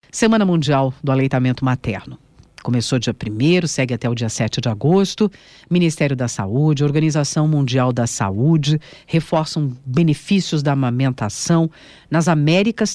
Semana Mundial do Aleitamento Materno. Começou dia 1º, segue até o dia 7 de agosto. Ministério da Saúde, Organização Mundial da Saúde reforçam benefícios da amamentação. Nas Américas,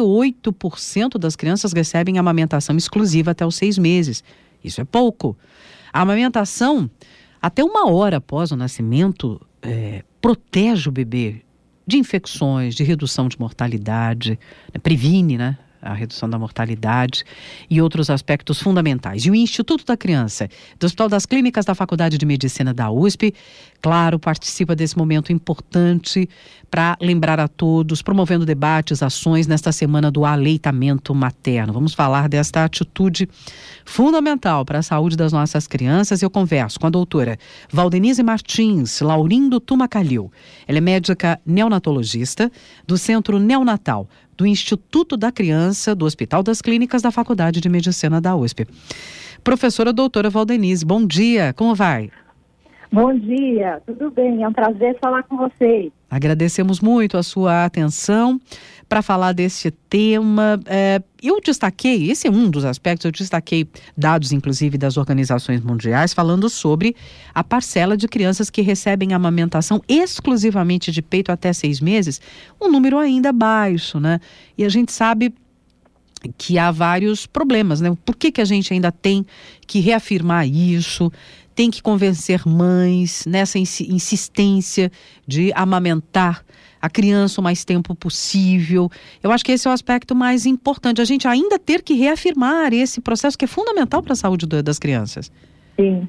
38% das crianças recebem amamentação exclusiva até os 6 meses. Isso é pouco. A amamentação, até 1 hora após o nascimento, protege o bebê de infecções, de redução de mortalidade, previne, a redução da mortalidade e outros aspectos fundamentais. E o Instituto da Criança, do Hospital das Clínicas da Faculdade de Medicina da USP, claro, participa desse momento importante para lembrar a todos, promovendo debates, ações nesta semana do aleitamento materno. Vamos falar desta atitude fundamental para a saúde das nossas crianças. Eu converso com a doutora Valdenise Martins Laurindo Tumacalil. Ela é médica neonatologista do Centro Neonatal do Instituto da Criança, do Hospital das Clínicas da Faculdade de Medicina da USP. Professora doutora Valdenise, bom dia, como vai? Bom dia, tudo bem, é um prazer falar com vocês. Agradecemos muito a sua atenção para falar desse tema. Eu destaquei, esse é um dos aspectos, eu destaquei dados, inclusive, das organizações mundiais, falando sobre a parcela de crianças que recebem amamentação exclusivamente de peito até 6 meses, um número ainda baixo, E a gente sabe que há vários problemas, Por que a gente ainda tem que reafirmar isso? Tem que convencer mães nessa insistência de amamentar a criança o mais tempo possível. Eu acho que esse é o aspecto mais importante, a gente ainda ter que reafirmar esse processo que é fundamental para a saúde das crianças. Sim.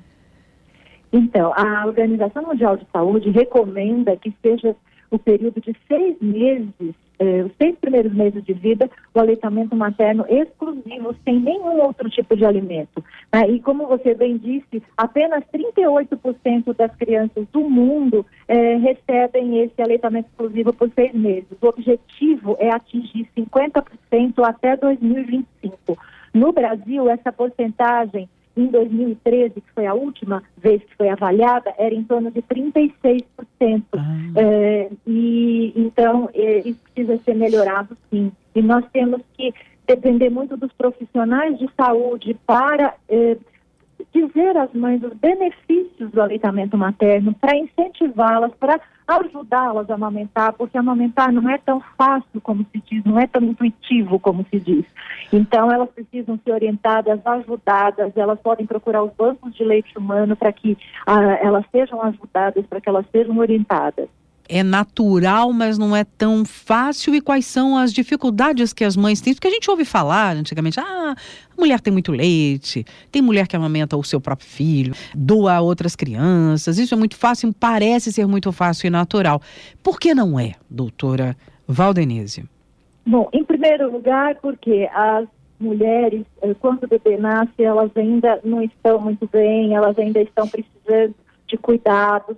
Então, a Organização Mundial de Saúde recomenda que seja o período de 6 meses, os 6 primeiros meses de vida, o aleitamento materno exclusivo, sem nenhum outro tipo de alimento. E como você bem disse, apenas 38% das crianças do mundo recebem esse aleitamento exclusivo por 6 meses. O objetivo é atingir 50% até 2025. No Brasil, essa porcentagem, em 2013, que foi a última vez que foi avaliada, era em torno de 36%. Então, isso precisa ser melhorado, sim. E nós temos que depender muito dos profissionais de saúde para dizer às mães os benefícios do aleitamento materno, para incentivá-las, para ajudá-las a amamentar, porque amamentar não é tão fácil como se diz, não é tão intuitivo como se diz. Então, elas precisam ser orientadas, ajudadas, elas podem procurar os bancos de leite humano para que elas sejam ajudadas, para que elas sejam orientadas. É natural, mas não é tão fácil. E quais são as dificuldades que as mães têm? Porque a gente ouve falar antigamente, a mulher tem muito leite, tem mulher que amamenta o seu próprio filho, doa a outras crianças, isso é muito fácil, parece ser muito fácil e natural. Por que não é, doutora Valdenise? Bom, em primeiro lugar, porque as mulheres, quando o bebê nasce, elas ainda não estão muito bem, elas ainda estão precisando de cuidados.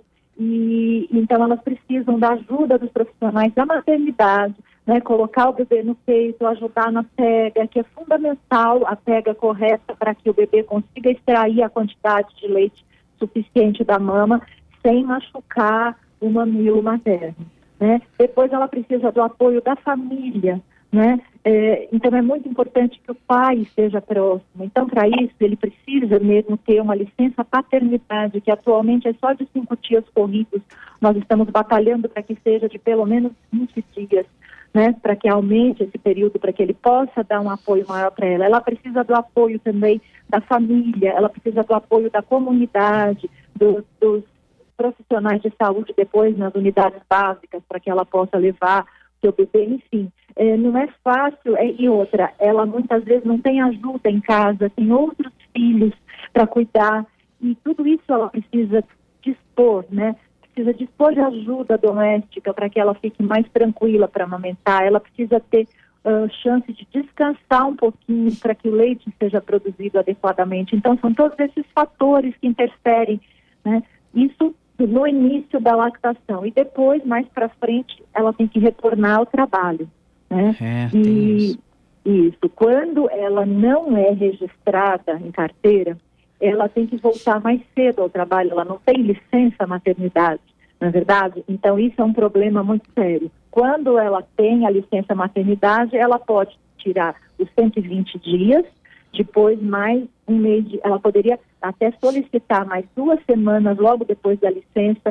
E então elas precisam da ajuda dos profissionais da maternidade, colocar o bebê no peito, ajudar na pega, que é fundamental a pega correta para que o bebê consiga extrair a quantidade de leite suficiente da mama sem machucar o mamilo materno. Depois ela precisa do apoio da família, então é muito importante que o pai esteja próximo. Então, para isso, ele precisa mesmo ter uma licença paternidade, que atualmente é só de 5 dias corridos. Nós estamos batalhando para que seja de pelo menos 20 dias, para que aumente esse período, para que ele possa dar um apoio maior para ela. Ela precisa do apoio também da família, ela precisa do apoio da comunidade, dos profissionais de saúde depois nas unidades básicas, para que ela possa levar seu bebê, enfim. Não é fácil, e outra, ela muitas vezes não tem ajuda em casa, tem outros filhos para cuidar, e tudo isso ela precisa dispor, Precisa dispor de ajuda doméstica para que ela fique mais tranquila para amamentar, ela precisa ter chance de descansar um pouquinho para que o leite seja produzido adequadamente. Então, são todos esses fatores que interferem, Isso no início da lactação, e depois, mais para frente, ela tem que retornar ao trabalho. Isso. Quando ela não é registrada em carteira, ela tem que voltar mais cedo ao trabalho, ela não tem licença maternidade, não é verdade? Então isso é um problema muito sério. Quando ela tem a licença maternidade, ela pode tirar os 120 dias, depois mais um mês, ela poderia até solicitar mais 2 semanas logo depois da licença,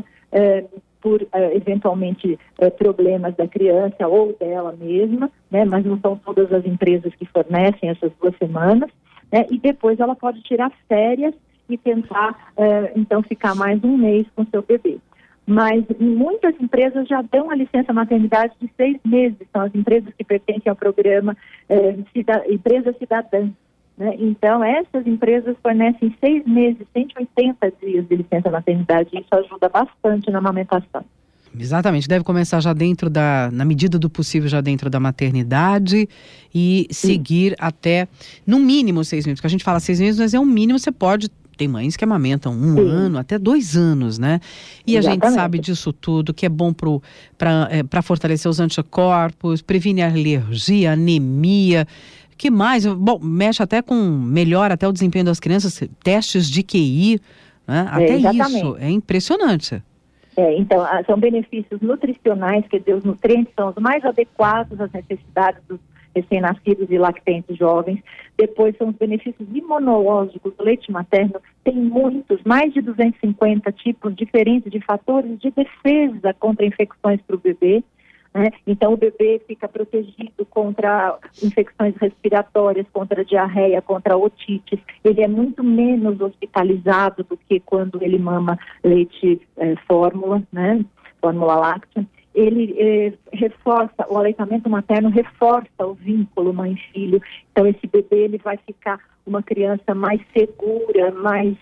por eventualmente problemas da criança ou dela mesma, né? Mas não são todas as empresas que fornecem essas 2 semanas, né? E depois ela pode tirar férias e tentar, então, ficar mais um mês com seu bebê. Mas muitas empresas já dão a licença maternidade de 6 meses, são as empresas que pertencem ao programa Empresa Cidadã, né? Então, essas empresas fornecem 6 meses, 180 dias de licença maternidade, e isso ajuda bastante na amamentação. Exatamente, deve começar já na medida do possível, já dentro da maternidade e seguir até, no mínimo, 6 meses, porque a gente fala 6 meses, mas é um mínimo, tem mães que amamentam 1 ano, até 2 anos, né? E exatamente. A gente sabe disso tudo, que é bom para fortalecer os anticorpos, previne a alergia, anemia. Que mais? Bom, melhora até o desempenho das crianças, testes de QI, né? Até isso, é impressionante. Então, são benefícios nutricionais, quer dizer, os nutrientes são os mais adequados às necessidades dos recém-nascidos e lactentes jovens. Depois são os benefícios imunológicos. O leite materno tem muitos, mais de 250 tipos diferentes de fatores de defesa contra infecções para o bebê, né? Então o bebê fica protegido contra infecções respiratórias, contra diarreia, contra otites. Ele é muito menos hospitalizado do que quando ele mama leite fórmula, né? Fórmula láctea. Ele reforça, o aleitamento materno reforça o vínculo mãe-filho. Então esse bebê ele vai ficar uma criança mais segura, mais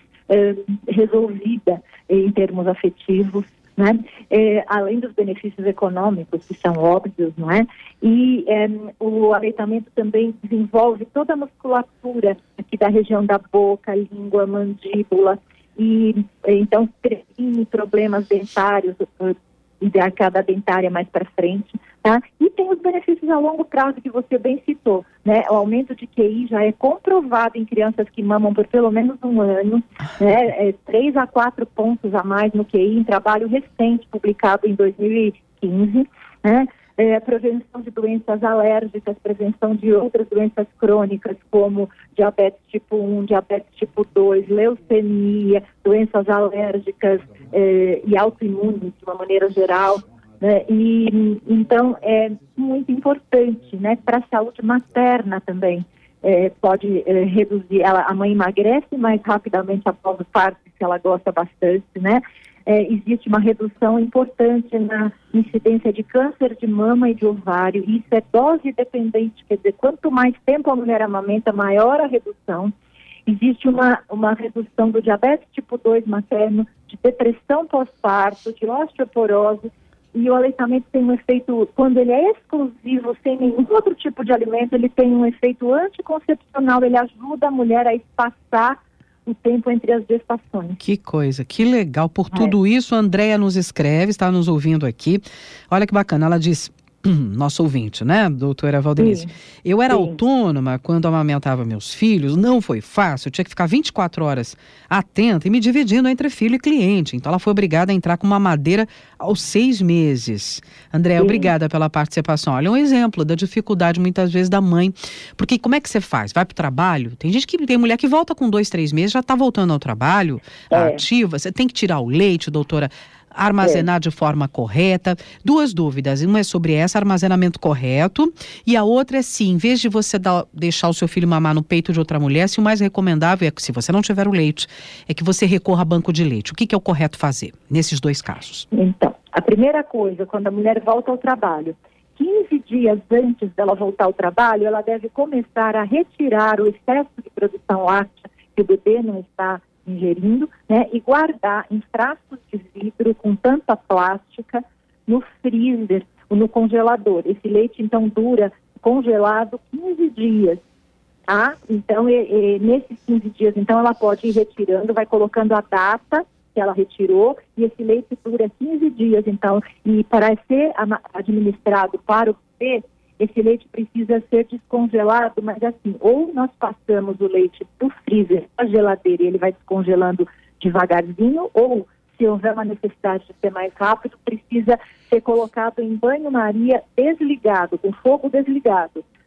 resolvida em termos afetivos, né? Além dos benefícios econômicos, que são óbvios, não é? E o aleitamento também desenvolve toda a musculatura aqui da região da boca, língua, mandíbula, e então previne problemas dentários e da arcada dentária mais para frente, tá? E tem os benefícios a longo prazo que você bem citou, né? O aumento de QI já é comprovado em crianças que mamam por pelo menos 1 ano, né? 3 a 4 pontos a mais no QI em trabalho recente publicado em 2015, né? Prevenção de doenças alérgicas, prevenção de outras doenças crônicas como diabetes tipo 1, diabetes tipo 2, leucemia, doenças alérgicas e autoimunes de uma maneira geral, né? E então é muito importante, né, para a saúde materna também. Pode reduzir, a mãe emagrece mais rapidamente após o parto, se ela gosta bastante, né? Existe uma redução importante na incidência de câncer de mama e de ovário. Isso é dose dependente, quer dizer, quanto mais tempo a mulher amamenta, maior a redução. Existe uma redução do diabetes tipo 2 materno, de depressão pós-parto, de osteoporose, e o aleitamento tem um efeito, quando ele é exclusivo, sem nenhum outro tipo de alimento, ele tem um efeito anticoncepcional, ele ajuda a mulher a espaçar o tempo entre as gestações. Que coisa, que legal. Por tudo isso, a Andréia nos escreve, está nos ouvindo aqui. Olha que bacana, ela diz, nosso ouvinte, né, doutora Valdenise? Eu era autônoma quando amamentava meus filhos, não foi fácil, eu tinha que ficar 24 horas atenta e me dividindo entre filho e cliente. Então ela foi obrigada a entrar com uma mamadeira aos 6 meses. Andréia, obrigada pela participação. Olha, um exemplo da dificuldade muitas vezes da mãe. Porque como é que você faz? Vai pro trabalho? Tem mulher que volta com 2, 3 meses, já está voltando ao trabalho, ativa. Você tem que tirar o leite, doutora, armazenar de forma correta. 2 dúvidas, uma é sobre armazenamento correto, e a outra é se, em vez de você deixar o seu filho mamar no peito de outra mulher, se o mais recomendável é que, se você não tiver o leite, é que você recorra a banco de leite. O que é o correto fazer nesses 2 casos? Então, a primeira coisa, quando a mulher volta ao trabalho, 15 dias antes dela voltar ao trabalho, ela deve começar a retirar o excesso de produção láctea que o bebê não está ingerindo, né, e guardar em frascos de vidro com tampa plástica no freezer ou no congelador. Esse leite, então, dura congelado 15 dias, tá? Então, nesses 15 dias, então, ela pode ir retirando, vai colocando a data que ela retirou, e esse leite dura 15 dias, então, e para ser administrado para o bebê, esse leite precisa ser descongelado, mas assim, ou nós passamos o leite do freezer para a geladeira e ele vai descongelando devagarzinho, ou se houver uma necessidade de ser mais rápido, precisa ser colocado em banho-maria desligado, com fogo desligado.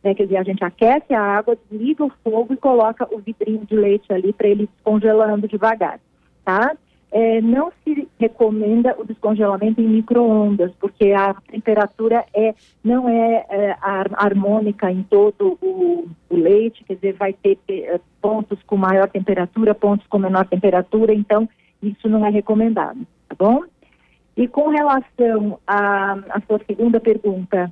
né? Quer dizer, a gente aquece a água, desliga o fogo e coloca o vidrinho de leite ali para ele descongelando devagar, tá? Não se recomenda o descongelamento em micro-ondas, porque a temperatura não é harmônica em todo o leite, quer dizer, vai ter pontos com maior temperatura, pontos com menor temperatura, então isso não é recomendado, tá bom? E com relação à sua segunda pergunta,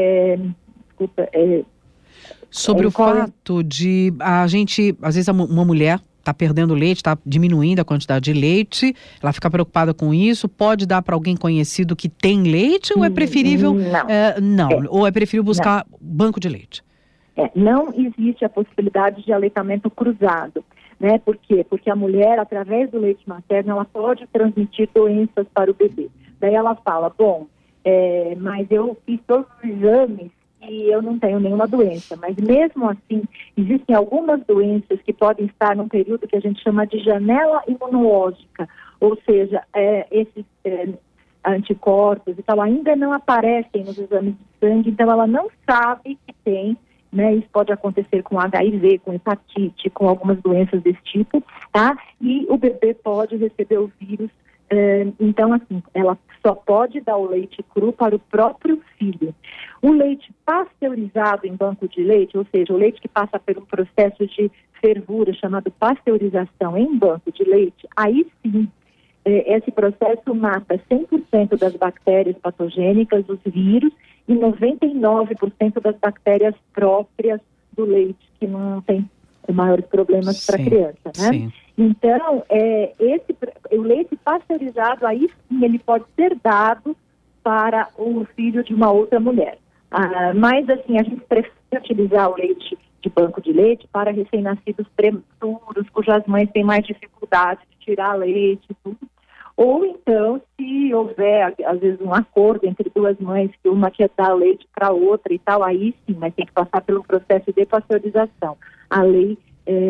sobre o fato de a gente, às vezes uma mulher está perdendo leite, está diminuindo a quantidade de leite, ela fica preocupada com isso, pode dar para alguém conhecido que tem leite ou é preferível ou é preferível buscar banco de leite? Não existe a possibilidade de aleitamento cruzado, né? Por quê? Porque a mulher, através do leite materno, ela pode transmitir doenças para o bebê. Daí ela fala, mas eu fiz todos os exames e eu não tenho nenhuma doença, mas mesmo assim, existem algumas doenças que podem estar num período que a gente chama de janela imunológica, ou seja, esses anticorpos e tal ainda não aparecem nos exames de sangue, então ela não sabe que tem, né? Isso pode acontecer com HIV, com hepatite, com algumas doenças desse tipo, tá? E o bebê pode receber o vírus. Então, assim, ela só pode dar o leite cru para o próprio filho. O leite pasteurizado em banco de leite, ou seja, o leite que passa por um processo de fervura chamado pasteurização em banco de leite, aí sim, esse processo mata 100% das bactérias patogênicas, dos vírus, e 99% das bactérias próprias do leite, que não tem maiores problemas para a criança, né? Sim. Então, o leite pasteurizado, aí sim, ele pode ser dado para o filho de uma outra mulher. Mas, assim, a gente prefere utilizar o leite de banco de leite para recém-nascidos prematuros, cujas mães têm mais dificuldade de tirar leite e tudo. Ou então, se houver, às vezes, um acordo entre duas mães, que uma quer dar leite para a outra e tal, aí sim, mas tem que passar pelo processo de pasteurização. A lei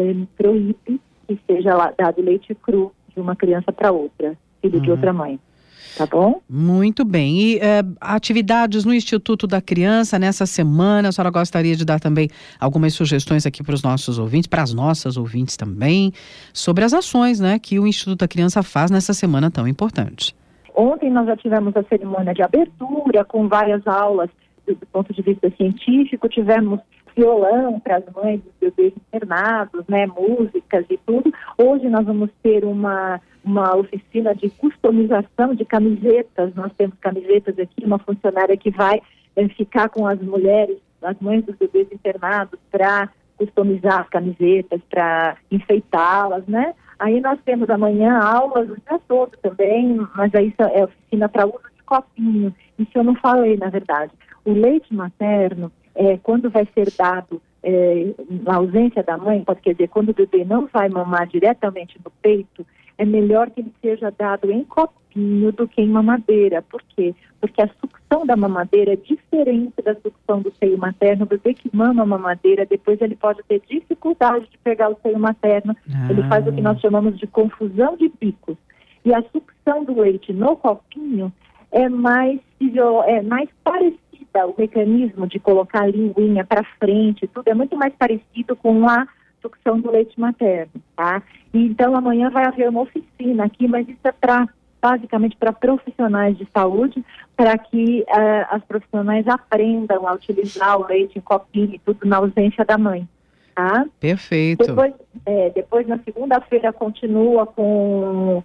proíbe que seja dado leite cru de uma criança para outra, filho de outra mãe. Tá bom? Muito bem. E atividades no Instituto da Criança nessa semana, a senhora gostaria de dar também algumas sugestões aqui para os nossos ouvintes, para as nossas ouvintes também, sobre as ações, né, que o Instituto da Criança faz nessa semana tão importante. Ontem nós já tivemos a cerimônia de abertura com várias aulas do ponto de vista científico, tivemos violão para as mães dos bebês internados, né, músicas e tudo. Hoje nós vamos ter uma oficina de customização de camisetas. Nós temos camisetas aqui, uma funcionária que vai ficar com as mulheres, as mães dos bebês internados, para customizar as camisetas, para enfeitá-las, né? Aí nós temos amanhã aulas o dia todo também, mas aí é oficina para uso de copinho. Isso eu não falei, na verdade. O leite materno, quando vai ser dado na ausência da mãe, quer dizer, quando o bebê não vai mamar diretamente no peito, é melhor que ele seja dado em copinho do que em mamadeira. Por quê? Porque a sucção da mamadeira é diferente da sucção do seio materno. O bebê que mama a mamadeira, depois ele pode ter dificuldade de pegar o seio materno. Ele faz o que nós chamamos de confusão de picos. E a sucção do leite no copinho é mais parecida. O mecanismo de colocar a linguinha para frente, tudo é muito mais parecido com a sucção do leite materno, tá? E então amanhã vai haver uma oficina aqui, mas isso é basicamente para profissionais de saúde, para que as profissionais aprendam a utilizar o leite em copinho e tudo na ausência da mãe, tá? Perfeito. Depois na segunda-feira continua com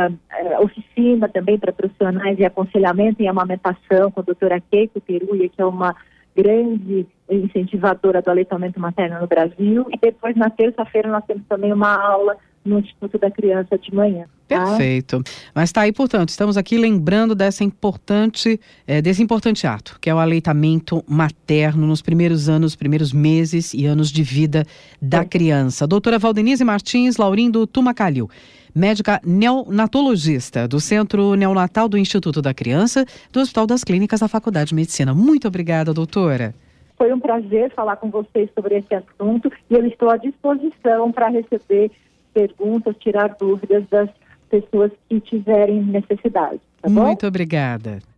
oficina também para profissionais de aconselhamento em amamentação com a doutora Keiko Peruia, que é uma grande incentivadora do aleitamento materno no Brasil. E depois na terça-feira nós temos também uma aula no Instituto da Criança de manhã. Tá? Perfeito. Mas está aí, portanto, estamos aqui lembrando desse importante ato, que é o aleitamento materno nos primeiros anos, primeiros meses e anos de vida da criança. Doutora Valdenise Martins Laurindo Tumacalil, médica neonatologista do Centro Neonatal do Instituto da Criança, do Hospital das Clínicas da Faculdade de Medicina. Muito obrigada, doutora. Foi um prazer falar com vocês sobre esse assunto e eu estou à disposição para receber perguntas, tirar dúvidas das pessoas que tiverem necessidade. Tá bom? Muito obrigada.